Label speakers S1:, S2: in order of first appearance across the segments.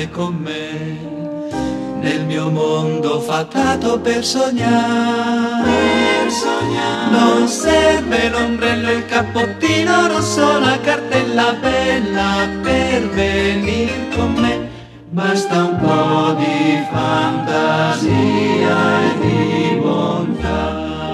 S1: state con me nel mio mondo fatato per sognare. Non serve l'ombrello e il cappottino rosso, la cartella bella per venire con me. Basta un po' di fantasia e di bontà,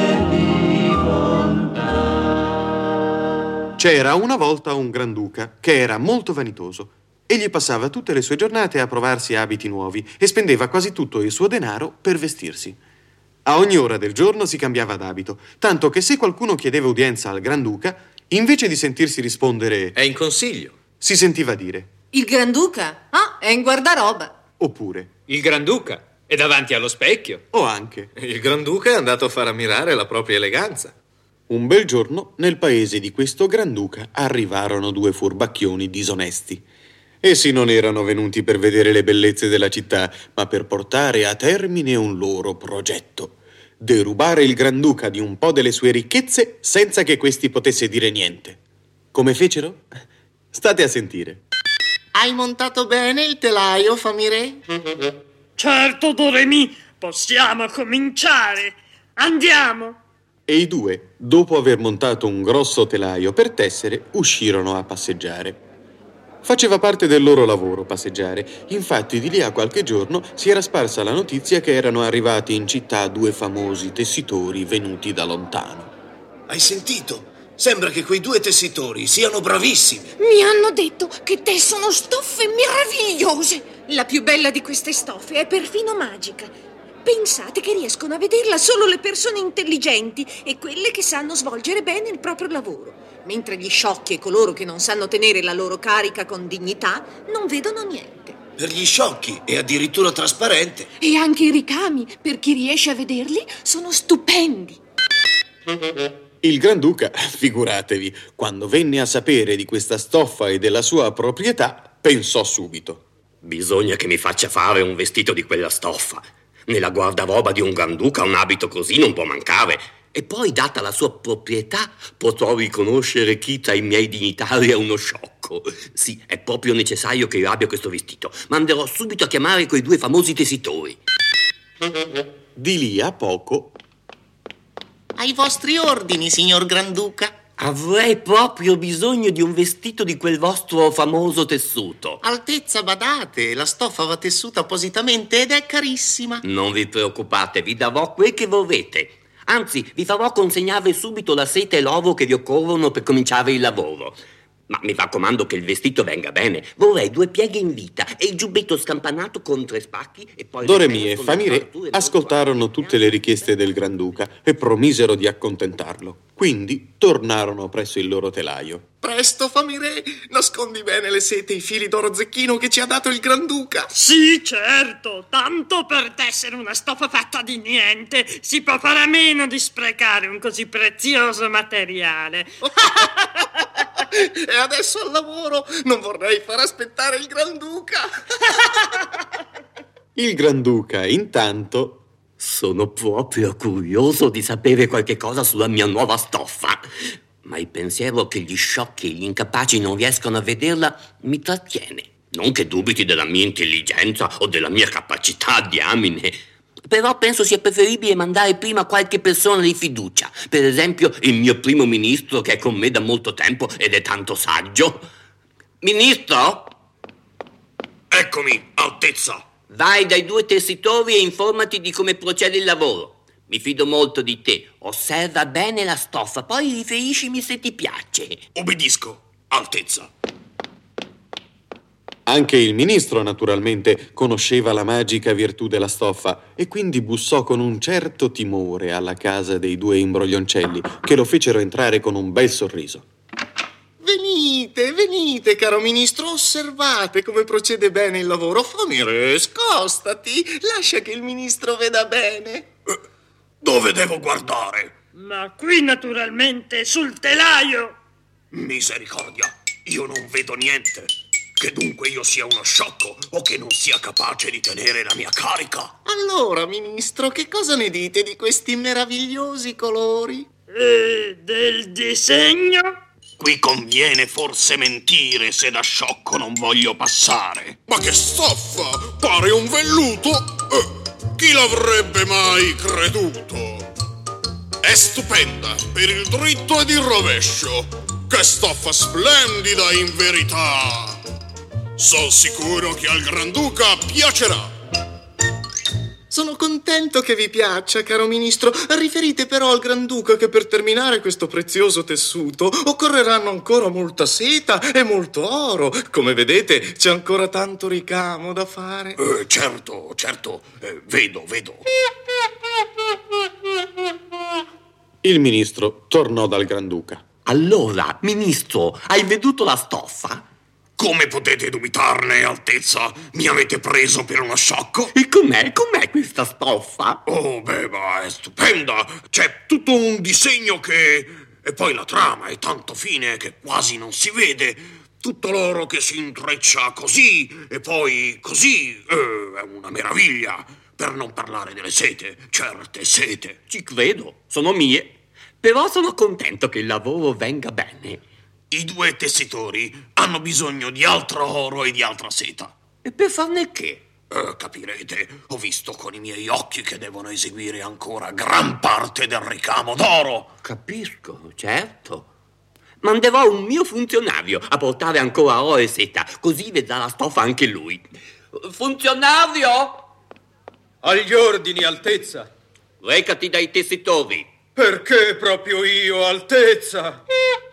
S2: C'era una volta un granduca che era molto vanitoso. Egli passava tutte le sue giornate a provarsi abiti nuovi e spendeva quasi tutto il suo denaro per vestirsi. A ogni ora del giorno si cambiava d'abito, tanto che se qualcuno chiedeva udienza al granduca, invece di sentirsi rispondere
S3: «È in consiglio»,
S2: si sentiva dire
S4: «Il granduca? Ah, è in guardaroba».
S2: Oppure
S3: «Il granduca è davanti allo specchio».
S2: O anche
S5: «Il granduca è andato a far ammirare la propria eleganza».
S2: Un bel giorno nel paese di questo granduca arrivarono due furbacchioni disonesti. Essi non erano venuti per vedere le bellezze della città, ma per portare a termine un loro progetto: derubare il granduca di un po' delle sue ricchezze senza che questi potesse dire niente. Come fecero? State a sentire.
S6: Hai montato bene il telaio, Famire?
S7: Certo, Doremi, possiamo cominciare. Andiamo.
S2: E i due, dopo aver montato un grosso telaio per tessere, uscirono a passeggiare. Faceva parte del loro lavoro passeggiare, infatti di lì a qualche giorno si era sparsa la notizia che erano arrivati in città due famosi tessitori venuti da lontano.
S8: Hai sentito? Sembra che quei due tessitori siano bravissimi.
S9: Mi hanno detto che tessono stoffe meravigliose. La più bella di queste stoffe è perfino magica. Pensate che riescono a vederla solo le persone intelligenti e quelle che sanno svolgere bene il proprio lavoro, mentre gli sciocchi e coloro che non sanno tenere la loro carica con dignità non vedono niente.
S8: Per gli sciocchi è addirittura trasparente.
S9: E anche i ricami, per chi riesce a vederli, sono stupendi.
S2: Il granduca, figuratevi, quando venne a sapere di questa stoffa e della sua proprietà, pensò subito:
S10: bisogna che mi faccia fare un vestito di quella stoffa. Nella guardaroba di un granduca un abito così non può mancare. E poi, data la sua proprietà, potrò riconoscere chi tra i miei dignitari è uno sciocco. Sì, è proprio necessario che io abbia questo vestito. Manderò subito a chiamare quei due famosi tessitori.
S2: Di lì a poco...
S6: Ai vostri ordini, signor Granduca.
S10: Avrei proprio bisogno di un vestito di quel vostro famoso tessuto.
S6: Altezza, badate, la stoffa va tessuta appositamente ed è carissima.
S10: Non vi preoccupate, vi darò quel che vorrete. Anzi, vi farò consegnare subito la seta e l'oro che vi occorrono per cominciare il lavoro. Ma mi raccomando che il vestito venga bene. Vorrei 2 pieghe in vita e il giubbetto scampanato con 3 spacchi e poi...
S2: Doremi e Famire ascoltarono tutte le richieste del granduca e promisero di accontentarlo. Quindi tornarono presso il loro telaio.
S6: Presto, Famire, nascondi bene le sete e i fili d'oro zecchino che ci ha dato il Granduca.
S7: Sì, certo, tanto per tessere una stoffa fatta di niente si può fare a meno di sprecare un così prezioso materiale.
S6: E adesso al lavoro, non vorrei far aspettare il Granduca.
S2: Il granduca, intanto...
S10: Sono proprio curioso di sapere qualche cosa sulla mia nuova stoffa. Ma il pensiero che gli sciocchi e gli incapaci non riescono a vederla mi trattiene. Non che dubiti della mia intelligenza o della mia capacità, diamine. Però penso sia preferibile mandare prima qualche persona di fiducia. Per esempio il mio primo ministro, che è con me da molto tempo ed è tanto saggio. Ministro?
S8: Eccomi, Altezza.
S10: Vai dai 2 tessitori e informati di come procede il lavoro. Mi fido molto di te. Osserva bene la stoffa, poi riferiscimi se ti piace.
S8: Obbedisco, Altezza.
S2: Anche il ministro, naturalmente, conosceva la magica virtù della stoffa e quindi bussò con un certo timore alla casa dei 2 imbroglioncelli, che lo fecero entrare con un bel sorriso.
S6: Venite, venite, caro ministro, osservate come procede bene il lavoro. Famire, scostati, lascia che il ministro veda bene.
S8: Dove devo guardare?
S7: Ma qui, naturalmente, sul telaio.
S8: Misericordia, io non vedo niente. Che dunque io sia uno sciocco o che non sia capace di tenere la mia carica.
S6: Allora, ministro, che cosa ne dite di questi meravigliosi colori?
S7: E del disegno?
S8: Qui conviene forse mentire se da sciocco non voglio passare.
S11: Ma che stoffa! Pare un velluto! Chi l'avrebbe mai creduto? È stupenda per il dritto ed il rovescio. Che stoffa splendida in verità! Sono sicuro che al Granduca piacerà.
S6: Sono contento che vi piaccia, caro ministro. Riferite però al Granduca che per terminare questo prezioso tessuto occorreranno ancora molta seta e molto oro. Come vedete, c'è ancora tanto ricamo da fare.
S8: Certo, vedo.
S2: Il ministro tornò dal Granduca.
S10: Allora, ministro, hai veduto la stoffa?
S8: Come potete dubitarne, Altezza? Mi avete preso per uno sciocco?
S10: E com'è questa stoffa?
S8: Oh, ma è stupenda! C'è tutto un disegno che... E poi la trama è tanto fine che quasi non si vede. Tutto l'oro che si intreccia così e poi così. È una meraviglia. Per non parlare delle sete, certe sete.
S10: Ci credo, sono mie. Però sono contento che il lavoro venga bene.
S8: I 2 tessitori hanno bisogno di altro oro e di altra seta.
S10: E per farne che?
S8: Capirete, ho visto con i miei occhi che devono eseguire ancora gran parte del ricamo d'oro.
S10: Capisco, certo. Manderò un mio funzionario a portare ancora oro e seta, così vedrà la stoffa anche lui. Funzionario!
S3: Agli ordini, Altezza.
S10: Recati dai tessitori.
S3: Perché proprio io, Altezza?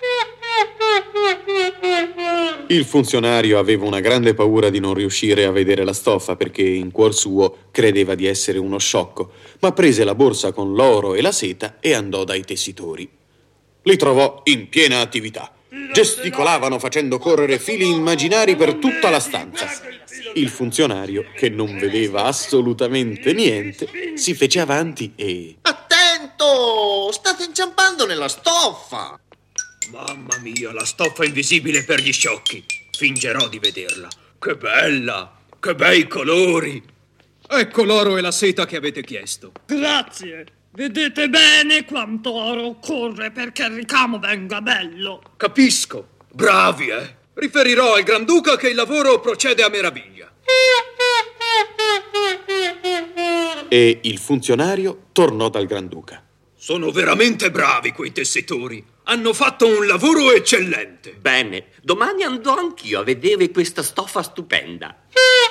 S2: Il funzionario aveva una grande paura di non riuscire a vedere la stoffa perché in cuor suo credeva di essere uno sciocco, ma prese la borsa con l'oro e la seta e andò dai tessitori. Li trovò in piena attività. Gesticolavano facendo correre fili immaginari per tutta la stanza. Il funzionario, che non vedeva assolutamente niente, si fece avanti e...
S6: Attento! State inciampando nella stoffa!
S3: Mamma mia, la stoffa invisibile per gli sciocchi. Fingerò di vederla. Che bella! Che bei colori! Ecco l'oro e la seta che avete chiesto.
S7: Grazie. Vedete bene quanto oro occorre perché il ricamo venga bello.
S3: Capisco. Bravi, Riferirò al Granduca che il lavoro procede a meraviglia.
S2: E il funzionario tornò dal Granduca.
S3: Sono veramente bravi quei tessitori. Hanno fatto un lavoro eccellente.
S10: Bene, domani andrò anch'io a vedere questa stoffa stupenda.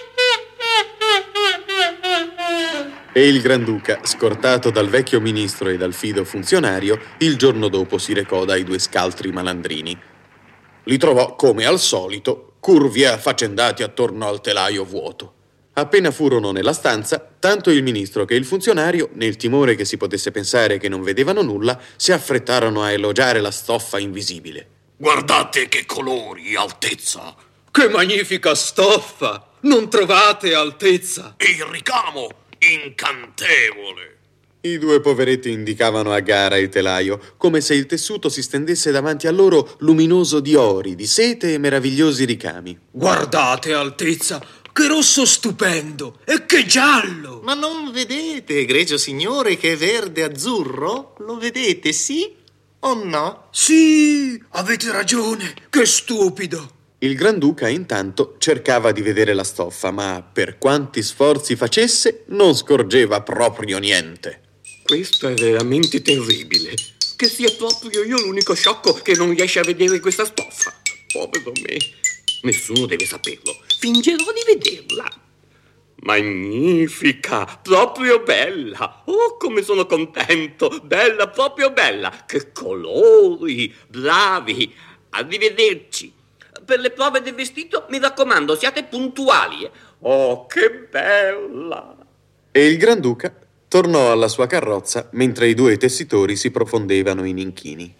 S2: E il Granduca, scortato dal vecchio ministro e dal fido funzionario, il giorno dopo si recò dai 2 scaltri malandrini. Li trovò, come al solito, curvi e affaccendati attorno al telaio vuoto. Appena furono nella stanza, tanto il ministro che il funzionario, nel timore che si potesse pensare che non vedevano nulla, si affrettarono a elogiare la stoffa invisibile.
S8: Guardate che colori, Altezza!
S3: Che magnifica stoffa! Non trovate, Altezza?
S8: E il ricamo, incantevole!
S2: I 2 poveretti indicavano a gara il telaio, come se il tessuto si stendesse davanti a loro luminoso di ori, di sete e meravigliosi ricami.
S3: Guardate, Altezza! Che rosso stupendo! E che giallo!
S6: Ma non vedete, egregio signore, che è verde azzurro? Lo vedete, sì o no?
S3: Sì, avete ragione. Che stupido!
S2: Il Granduca intanto cercava di vedere la stoffa, ma per quanti sforzi facesse non scorgeva proprio niente.
S10: Questo è veramente terribile. Che sia proprio io l'unico sciocco che non riesce a vedere questa stoffa. Povero me. Nessuno deve saperlo. Fingerò di vederla. Magnifica, proprio bella. Oh, come sono contento. Bella, proprio bella. Che colori, bravi. Arrivederci. Per le prove del vestito, mi raccomando, siate puntuali. Oh, che bella.
S2: E il Granduca tornò alla sua carrozza mentre i 2 tessitori si profondevano in inchini.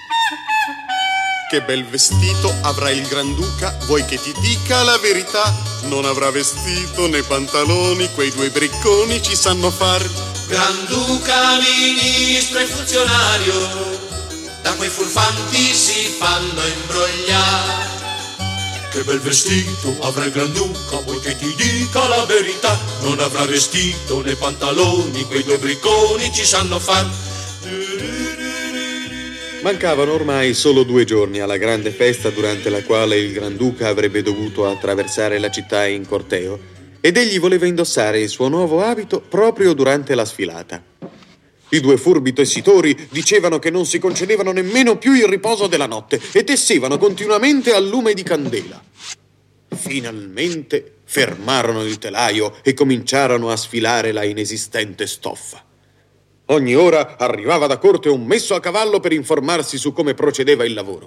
S11: Che bel vestito avrà il Granduca, vuoi che ti dica la verità? Non avrà vestito né pantaloni, quei 2 bricconi ci sanno far.
S1: Granduca, ministro e funzionario, da quei furfanti si fanno imbrogliare.
S8: Che bel vestito avrà il Granduca, vuoi che ti dica la verità? Non avrà vestito né pantaloni, quei 2 bricconi ci sanno far.
S2: Mancavano ormai solo 2 giorni alla grande festa durante la quale il Granduca avrebbe dovuto attraversare la città in corteo, ed egli voleva indossare il suo nuovo abito proprio durante la sfilata. I 2 furbi tessitori dicevano che non si concedevano nemmeno più il riposo della notte e tessevano continuamente al lume di candela. Finalmente fermarono il telaio e cominciarono a sfilare la inesistente stoffa. Ogni ora arrivava da corte un messo a cavallo per informarsi su come procedeva il lavoro.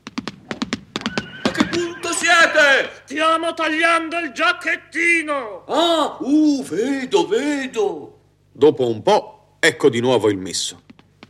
S10: A che punto siete?
S7: Stiamo tagliando il giacchettino.
S10: Ah, vedo.
S2: Dopo un po', ecco di nuovo il messo.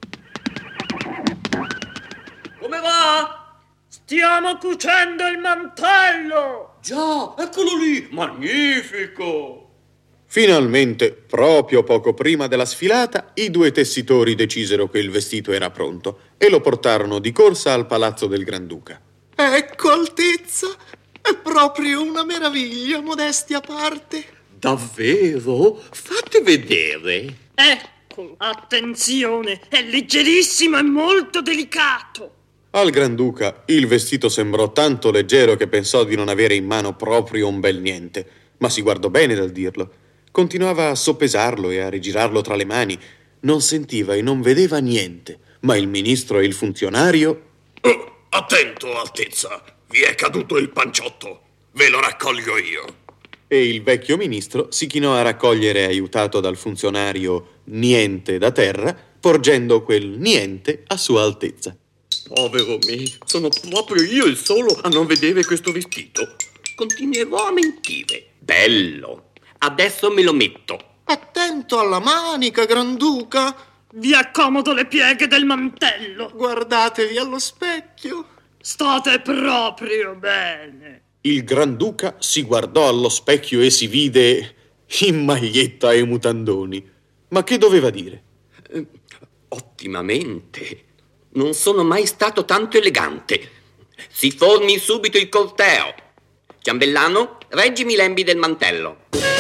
S10: Come va?
S7: Stiamo cucendo il mantello.
S10: Già, eccolo lì, magnifico.
S2: Finalmente, proprio poco prima della sfilata, i 2 tessitori decisero che il vestito era pronto e lo portarono di corsa al palazzo del Granduca.
S6: Ecco, Altezza, è proprio una meraviglia, modestia a parte.
S10: Davvero? Fate vedere.
S7: Ecco, attenzione, è leggerissimo e molto delicato.
S2: Al Granduca il vestito sembrò tanto leggero che pensò di non avere in mano proprio un bel niente, ma si guardò bene dal dirlo. Continuava a soppesarlo e a rigirarlo tra le mani. Non sentiva e non vedeva niente, ma il ministro e il funzionario...
S8: Attento, Altezza, vi è caduto il panciotto. Ve lo raccolgo io.
S2: E il vecchio ministro si chinò a raccogliere, aiutato dal funzionario niente da terra, porgendo quel niente a Sua Altezza.
S10: Povero me, sono proprio io il solo a non vedere questo vestito. Continuerò a mentire. Bello. Adesso me lo metto.
S6: Attento alla manica, Granduca.
S7: Vi accomodo le pieghe del mantello.
S6: Guardatevi allo specchio.
S7: State proprio bene.
S2: Il Granduca si guardò allo specchio e si vide in maglietta e mutandoni. Ma che doveva dire?
S10: Ottimamente. Non sono mai stato tanto elegante. Si formi subito il corteo. Ciambellano, reggimi i lembi del mantello.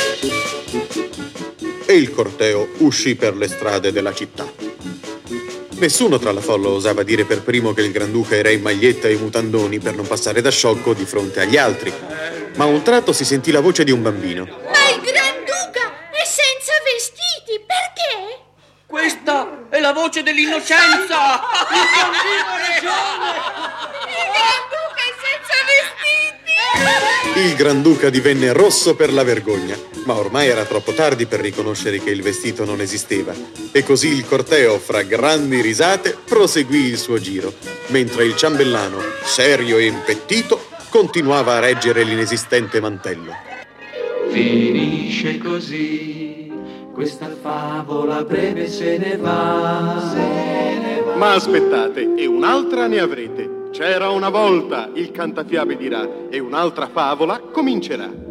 S2: E il corteo uscì per le strade della città. Nessuno tra la folla osava dire per primo che il Granduca era in maglietta e mutandoni per non passare da sciocco di fronte agli altri. Ma a un tratto si sentì la voce di un bambino.
S9: Ma il Granduca è senza vestiti, perché?
S10: Questa è la voce dell'innocenza!
S9: Il Granduca è senza vestiti!
S2: Il Granduca divenne rosso per la vergogna, ma ormai era troppo tardi per riconoscere che il vestito non esisteva. E così il corteo, fra grandi risate, proseguì il suo giro, mentre il ciambellano, serio e impettito, continuava a reggere l'inesistente mantello.
S1: Finisce così, questa favola breve se ne va.
S12: Ma aspettate, e un'altra ne avrete. C'era una volta, il cantafiabe dirà, e un'altra favola comincerà.